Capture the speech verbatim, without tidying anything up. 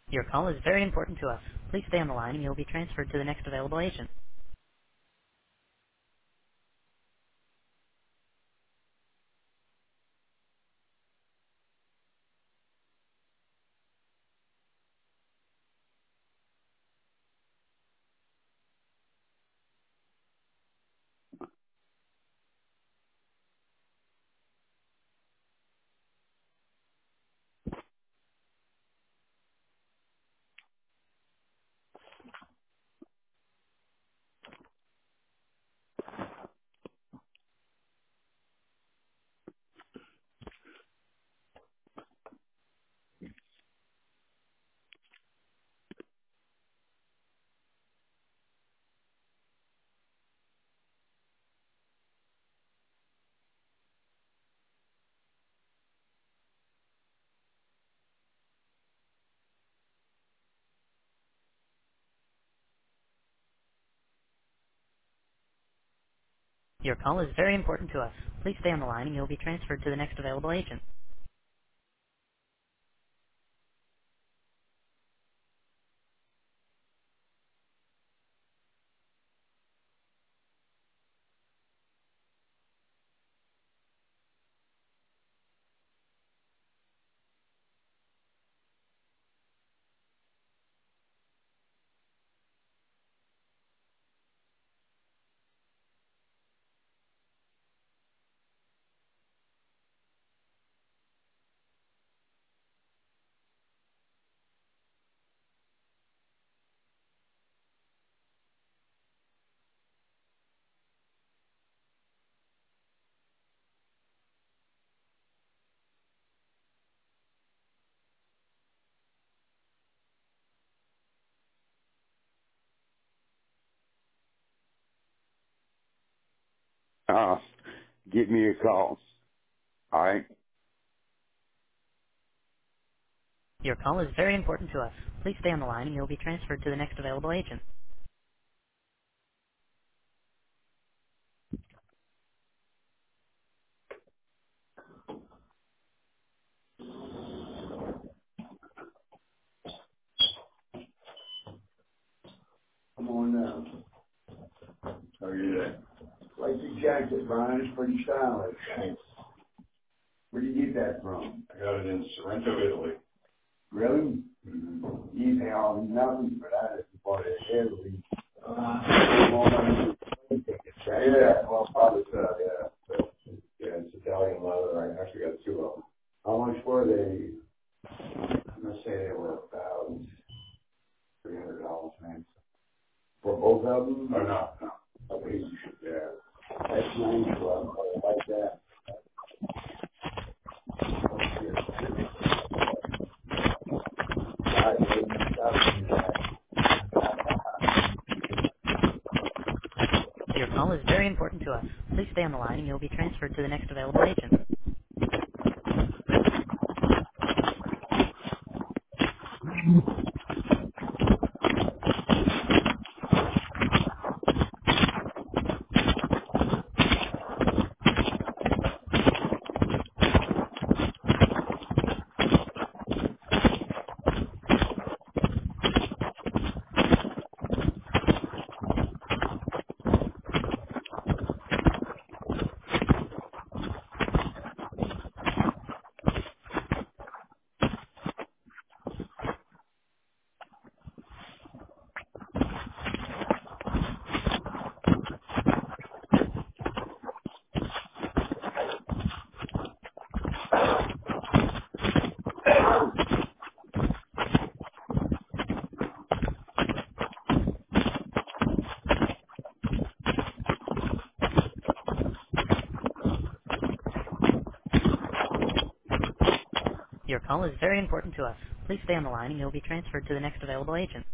Your call is very important to us. Please stay on the line and you'll be transferred to the next available agent. Your call is very important to us. Please stay on the line and you'll be transferred to the next available agent. Uh, give me a call. All right. Your call is very important to us. Please stay on the line and you'll be transferred to the next available agent. Come on down. How are you today? Like your jacket, Brian. It's pretty stylish. Thanks. Where did you get that from? I got it in Sorrento, Italy. Really? Mm-hmm. You pay all nothing for that if you bought it in Italy. Uh, more money than tickets, right? Yeah, well, probably so, yeah. But, yeah, it's Italian leather. I actually got two of them. How much were they? I'm going to say they were about three hundred dollars, man. For both of them? Oh, no, no. Okay, yeah. That's nice, well, I like that. God, they messed up in that. Your call is very important to us. Please stay on the line and you'll be transferred to the next available agent. Your call is very important to us. Please stay on the line and you'll be transferred to the next available agent.